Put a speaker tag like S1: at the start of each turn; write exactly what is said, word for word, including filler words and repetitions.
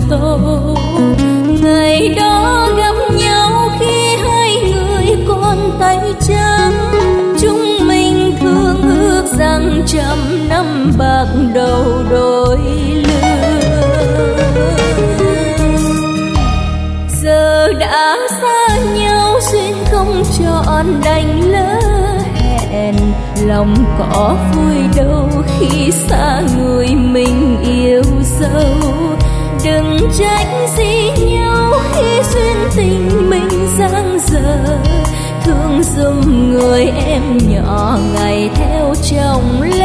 S1: tô. Ngày đó gặp nhau khi hai người còn tay trắng, chúng mình thương ước rằng trăm năm bạc đầu đôi lứa. Giờ đã xa nhau duyên không trọn đành lỡ hẹn, lòng có vui đâu khi xa người mình yêu dấu. Đừng trách gì nhau khi duyên tình mình giang dở, thương giùm người em nhỏ ngày theo chồng lên.